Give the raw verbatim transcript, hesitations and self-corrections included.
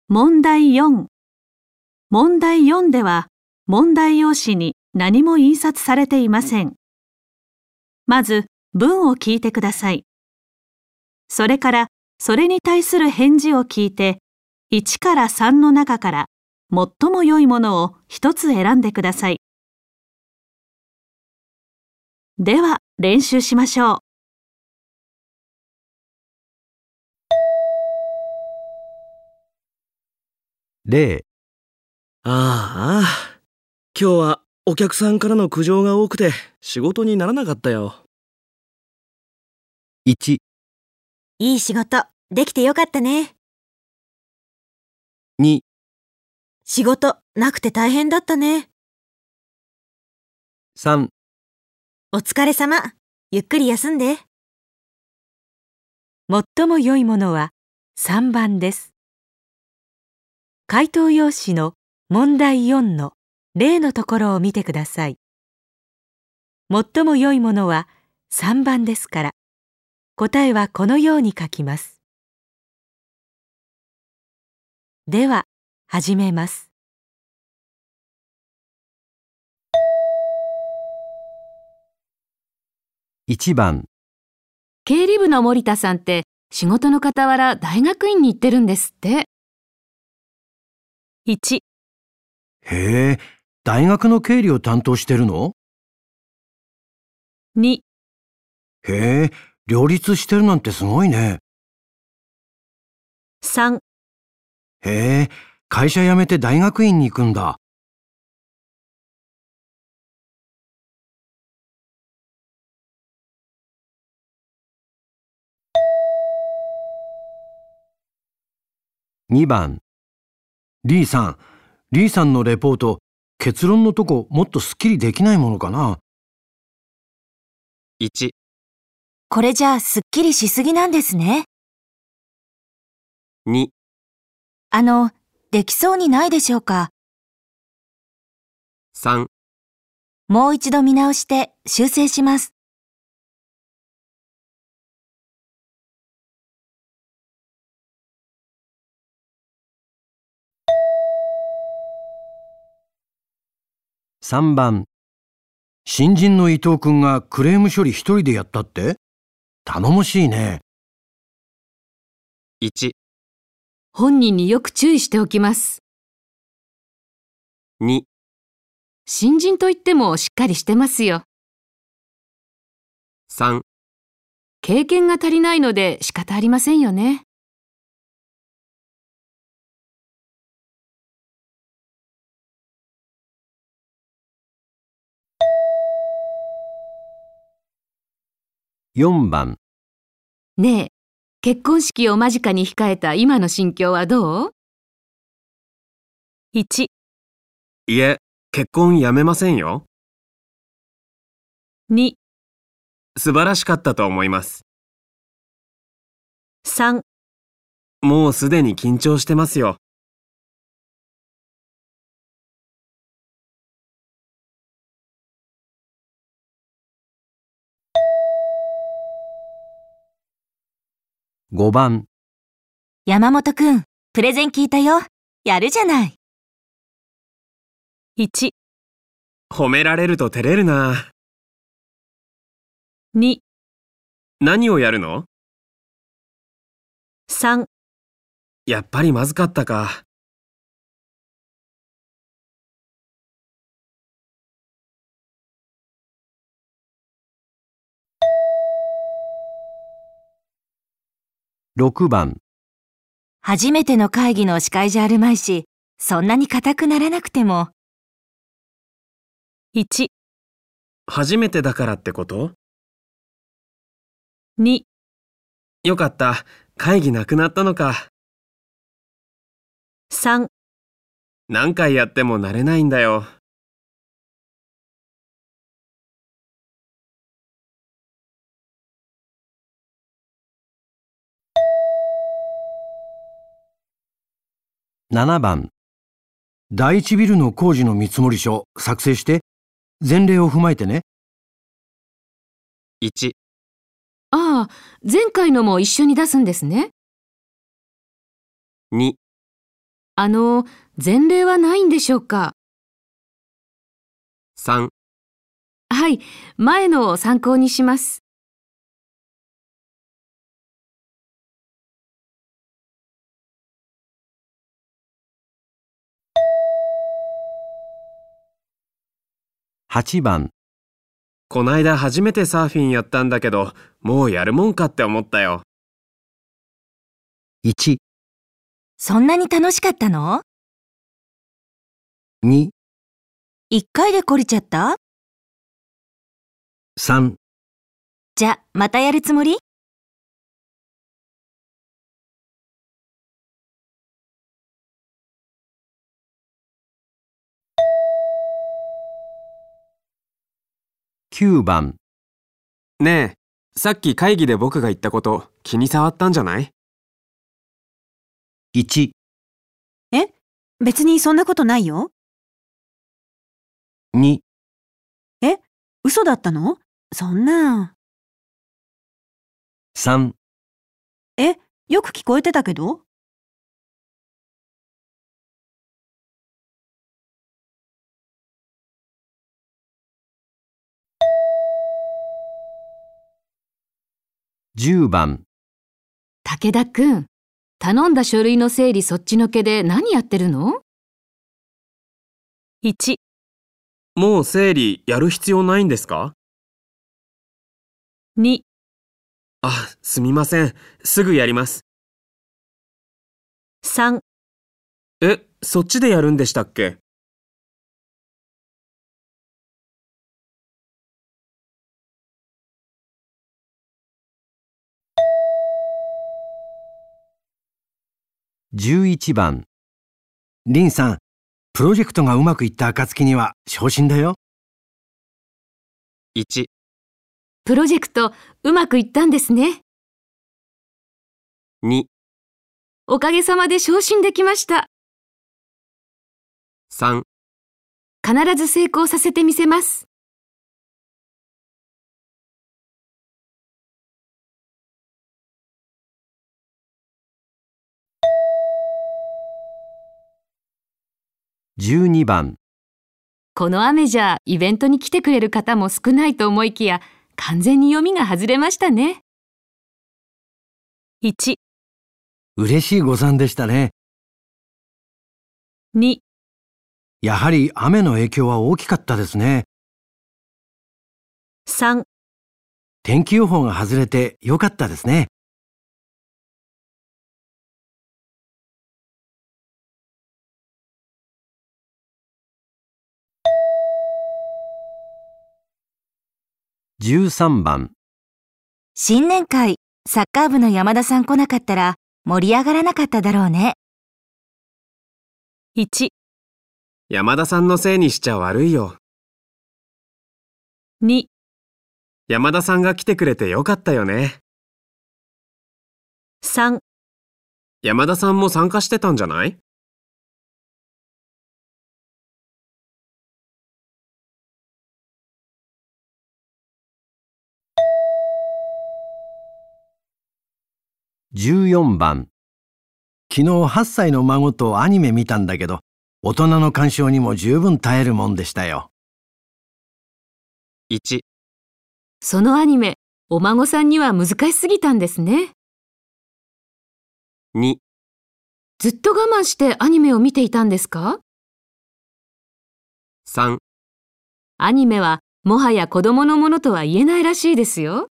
問題よん。問題よんでは、問題用紙に何も印刷されていません。まず、文を聞いてください。それから、それに対する返事を聞いて、いちからさんの中から最も良いものを一つ選んでください。では、練習しましょう。 例。 ああ、今日はお客さんからの苦情が多くて仕事にならなかったよ。 いち、 いい仕事、できてよかったね。 に、 仕事、なくて大変だったね。 さん、 お疲れ様。ゆっくり休んで。 最も良いものはさんばんです。回答用紙の問題よんの例のところを見てください。最も良いものはさんばんですから、答えはこのように書きます。では、始めます。 いちばん、 経理部の森田さんって仕事の傍ら大学院に行ってるんですって。 いち、 へえ、大学の経理を担当してるの？ に、 へえ、両立してるなんてすごいね。 さん、 へえ、会社辞めて大学院に行くんだ。にばん、リーさん、リーさんのレポート、結論のとこもっとすっきりできないものかな？ いち、 これじゃあすっきりしすぎなんですね。 に、 あの、できそうにないでしょうか。 さん、 もう一度見直して修正します。 さんばん、新人の伊藤君がクレーム処理一人でやったって？頼もしいね。 いち、 本人によく注意しておきます。 に、 新人といってもしっかりしてますよ。 さん、 経験が足りないので仕方ありませんよね。 よんばん、 ねえ、結婚式を間近に控えた今の心境はどう？ いち、 いえ、結婚やめませんよ。 に、 素晴らしかったと思います。 さん、 もうすでに緊張してますよ。 ごばん、 山本くん、プレゼン聞いたよ。やるじゃない。 いち、 褒められると照れるな。 に、 何をやるの？ さん、 やっぱりまずかったか。 ろくばん、 初めての会議の司会じゃあるまいし、そんなに硬くならなくても。 いち、 初めてだからってこと？ に、 よかった。会議なくなったのか。 さん、 何回やっても慣れないんだよ。 ななばん、第一ビルの工事の見積書作成して前例を踏まえてね。 いち、 ああ、前回のも一緒に出すんですね。 に、 あの、前例はないんでしょうか？ さん、 はい、前のを参考にします。 はちばん、 こないだ初めてサーフィンやったんだけど、もうやるもんかって思ったよ。 いち、 そんなに楽しかったの？ に、 一回で懲りちゃった？ さん、 じゃ、またやるつもり？ きゅうばん、 ねえ、さっき会議で僕が言ったこと気に障ったんじゃない？ いち、 え、別にそんなことないよ。 に、 え、嘘だったの？そんな。 さん、 え、よく聞こえてたけど。 じゅうばん、 武田くん、頼んだ書類の整理そっちのけで何やってるの？ いち、 もう整理やる必要ないんですか？ に、 あ、すみません。すぐやります。 さん、 え、そっちでやるんでしたっけ？ じゅういちばん、リンさん、プロジェクトがうまくいった暁には昇進だよ。 いち、 プロジェクトうまくいったんですね。 に、 おかげさまで昇進できました。 さん、 必ず成功させてみせます。 じゅうにばん、 この雨じゃイベントに来てくれる方も少ないと思いきや、完全に読みが外れましたね。 いち、 嬉しい誤算でしたね。 に、 やはり雨の影響は大きかったですね。 さん、 天気予報が外れてよかったですね。じゅうさんばん、 新年会、サッカー部の山田さん来なかったら盛り上がらなかっただろうね。 いち、 山田さんのせいにしちゃ悪いよ。 に、 山田さんが来てくれてよかったよね。 さん、 山田さんも参加してたんじゃない？ じゅうよんばん、昨日はっさいの孫とアニメ見たんだけど、大人の干渉にも十分耐えるもんでしたよ。 いち、 そのアニメ、お孫さんには難しすぎたんですね。 に、 ずっと我慢してアニメを見ていたんですか？ さん、 アニメはもはや子供のものとは言えないらしいですよ。